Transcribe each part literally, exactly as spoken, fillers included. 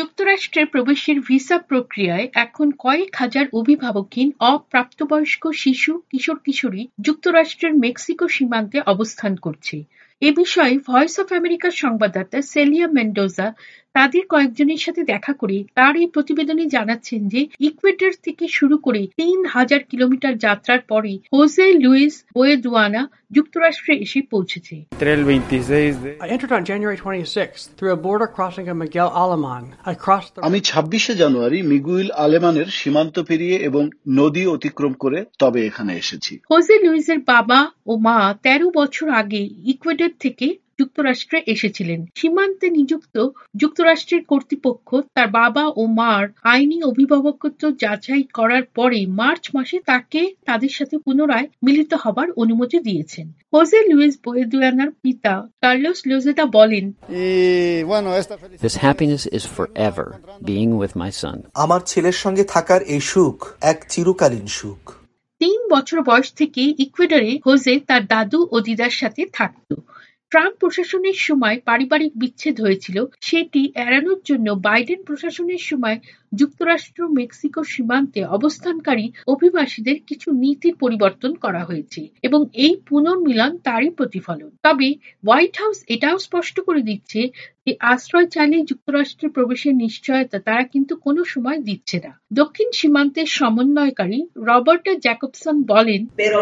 যুক্তরাষ্ট্রে প্রবেশের ভিসা প্রক্রিয়ায় এখন কয়েক হাজার অভিভাবকহীন অপ্রাপ্তবয়স্ক শিশু কিশোর কিশোরী যুক্তরাষ্ট্রের মেক্সিকো সীমান্তে অবস্থান করছে। এ বিষয়ে ভয়েস অফ আমেরিকার সংবাদদাতা সেলিয়া মেন্ডোজা তাদের কয়েকজনের সাথে দেখা করে তার এই প্রতিবেদনে জানাচ্ছেন যে ইকুয়েডর থেকে শুরু করে তিন হাজার কিলোমিটার যাত্রার পরে হোসে লুইস বোয়েদুয়ানা যুক্তরাষ্ট্রে এসে পৌঁছেছে। আমি ছাব্বিশে জানুয়ারি মিগুয়েল আলেমানের সীমান্ত পেরিয়ে এবং নদী অতিক্রম করে তবে এখানে এসেছি। হোসে লুইসের বাবা ও মা তেরো বছর আগে ইকুয়েডর থেকে যুক্তরাষ্ট্রে এসেছিলেন। সীমান্তে নিযুক্ত যুক্তরাষ্ট্রের কর্তৃপক্ষ তার বাবা ও মার আইনি অভিভাবকত্ব যাচাই করার পরে মার্চ মাসে তাকে তাদের সাথে পুনরায় মিলিত হবার অনুমতি দিয়েছেন। হোসে লুইস বোয়েদুয়ানার পিতা কার্লোস লোজেদা বলেন, This happiness is forever being with my son. আমার ছেলের সঙ্গে থাকার এই সুখ এক চিরকালীন সুখ। তিন বছর বয়স থেকে ইকুয়েডরে হোসে তার দাদু ও দিদার সাথে থাকত। ট্রাম্প প্রশাসনের সময় পারিবারিক বিচ্ছেদ হয়েছিল, সেটি এড়ানোর জন্য বাইডেন প্রশাসনের সময় যুক্তরাষ্ট্র মেক্সিকো সীমান্তে অবস্থানকারী অভিবাসীদের কিছু নীতির পরিবর্তন করা হয়েছে এবং এই পুনর্মিলন তারই প্রতিফলন। তবে হোয়াইট হাউস এটাও স্পষ্ট করে দিচ্ছে যে আশ্রয় চাইলে যুক্তরাষ্ট্রে প্রবেশের নিশ্চয়তা তারা কিন্তু কোনো সময় দিচ্ছে না। দক্ষিণ সীমান্তের সমন্বয়কারী রবার্টা জ্যাকবসন বলেন,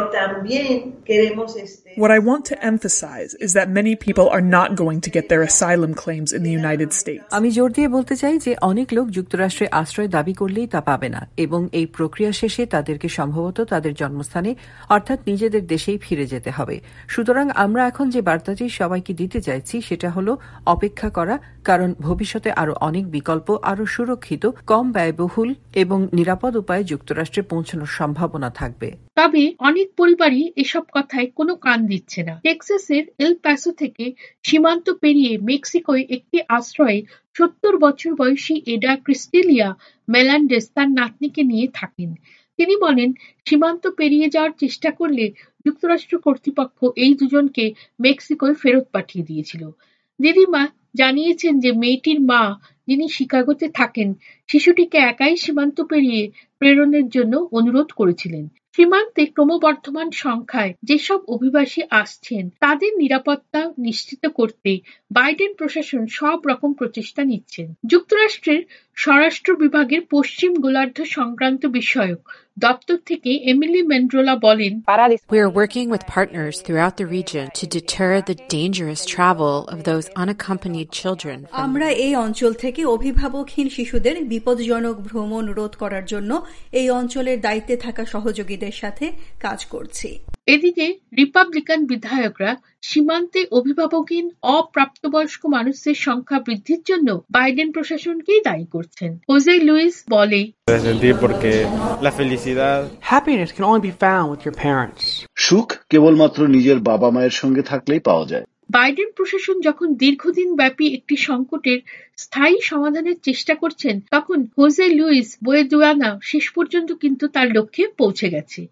What I want to emphasize is that many people are not going to get their asylum claims in the United States. আমি জোর দিয়ে বলতে চাই যে অনেক লোক যুক্তরাষ্ট্রে আশ্রয় দাবি করলেই তা পাবে না এবং এই প্রক্রিয়া শেষে তাদেরকে সম্ভবত তাদের জন্মস্থানে অর্থাৎ নিজেদের দেশেই ফিরে যেতে হবে। সুতরাং আমরা এখন যে বার্তাটি সবাইকে দিতে চাইছি সেটা হলো অপেক্ষা করা, কারণ ভবিষ্যতে আরো অনেক বিকল্প, আরো সুরক্ষিত, কম ব্যয়বহুল এবং নিরাপদ উপায়ে যুক্তরাষ্ট্রে পৌঁছানোর সম্ভাবনা থাকবে। তবে অনেক পরিবারই এসব কথায় কোনো কান দিচ্ছে না। টেক্সাসের এল প্যাসো থেকে সীমান্ত পেরিয়ে মেক্সিকোয় একটি আশ্রয়ে সত্তর বছর বয়সী এডা ক্রিস্টেলিয়া মেলান্ডেস তার নাতনিকে নিয়ে থাকেন। তিনি বলেন, সীমান্ত পেরিয়ে যাওয়ার চেষ্টা করলে যুক্তরাষ্ট্র কর্তৃপক্ষ এই দুজনকে মেক্সিকোয় ফেরত পাঠিয়ে দিয়েছিল। দিদিমা জানিয়েছেন যে মেয়েটির মা, যিনি শিকাগোতে থাকেন, শিশুটিকে একাই সীমান্ত পেরিয়ে প্রেরণের জন্য অনুরোধ করেছিলেন। সীমান্তে ক্রমবর্ধমান সংখ্যায় যেসব অভিবাসী আসছেন তাদের নিরাপত্তা নিশ্চিত করতে বাইডেন প্রশাসন সব রকম প্রচেষ্টা নিচ্ছেন। যুক্তরাষ্ট্রের স্বরাষ্ট্র বিভাগের পশ্চিম গোলার্ধ সংক্রান্ত বিষয়ক দপ্তর থেকে এমিলি মেন্ড্রোলা বলেন, We are working with partners throughout the region to deter the dangerous travel of those unaccompanied children. আমরা এই অঞ্চল থেকে অভিভাবকহীন শিশুদের বিপজ্জনক ভ্রমণ রোধ করার জন্য এই অঞ্চলের দায়িত্বে থাকা সহযোগীদের সাথে কাজ করছি। এদিকে রিপাবলিকান বিধায়করা সীমান্তে অভিভাবকহীন অপ্রাপ্তবয়স্ক মানুষের সংখ্যা বৃদ্ধির জন্য বাইডেন প্রশাসনকেই দায়ী করছেন। হোসে লুইস বলে, Happiness can only be found with your parents. সুখ কেবলমাত্র নিজের বাবা মায়ের সঙ্গে থাকলেই পাওয়া যায়। বাইডেন প্রশাসন যখন দীর্ঘদিন ব্যাপী একটি সংকটের স্থায়ী সমাধানের চেষ্টা করছেন, তখন হোসে লুইস বোয়েদুয়ানা শেষ পর্যন্ত কিন্তু তার লক্ষ্যে পৌঁছে গেছে।